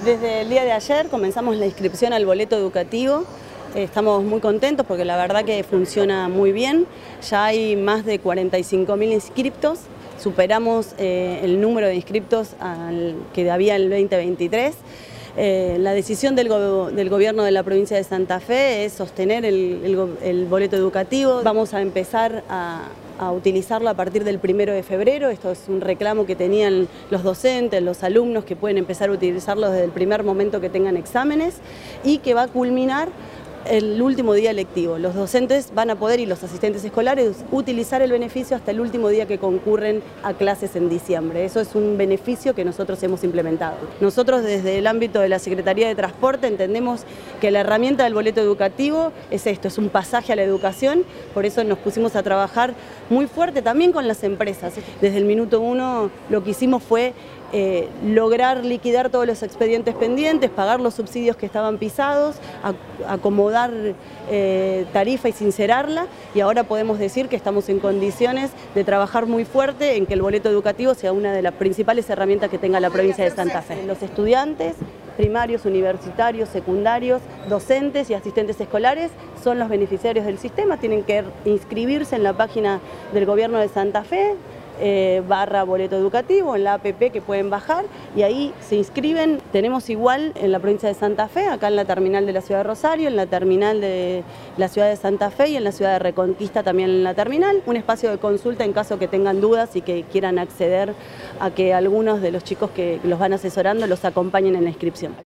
Desde el día de ayer comenzamos la inscripción al boleto educativo. Estamos muy contentos porque la verdad que funciona muy bien. Ya hay más de 45.000 inscriptos. Superamos el número de inscriptos que había el 2023. La decisión del gobierno de la provincia de Santa Fe es sostener el boleto educativo. Vamos a empezar a utilizarlo a partir del 1 de febrero. Esto es un reclamo que tenían los docentes, los alumnos, que pueden empezar a utilizarlo desde el primer momento que tengan exámenes y que va a culminar el último día lectivo. Los docentes van a poder y los asistentes escolares utilizar el beneficio hasta el último día que concurren a clases en diciembre. Eso es un beneficio que nosotros hemos implementado. Nosotros desde el ámbito de la Secretaría de Transporte entendemos que la herramienta del boleto educativo es esto, es un pasaje a la educación, por eso nos pusimos a trabajar muy fuerte también con las empresas. Desde el minuto 1 lo que hicimos fue lograr liquidar todos los expedientes pendientes, pagar los subsidios que estaban pisados, acomodar tarifa y sincerarla, y ahora podemos decir que estamos en condiciones de trabajar muy fuerte en que el boleto educativo sea una de las principales herramientas que tenga la provincia de Santa Fe. Los estudiantes primarios, universitarios, secundarios, docentes y asistentes escolares son los beneficiarios del sistema, tienen que inscribirse en la página del gobierno de Santa Fe, / boleto educativo, en la APP que pueden bajar, y ahí se inscriben. Tenemos igual en la provincia de Santa Fe, acá en la terminal de la ciudad de Rosario, en la terminal de la ciudad de Santa Fe y en la ciudad de Reconquista también en la terminal, un espacio de consulta en caso que tengan dudas y que quieran acceder a que algunos de los chicos que los van asesorando los acompañen en la inscripción.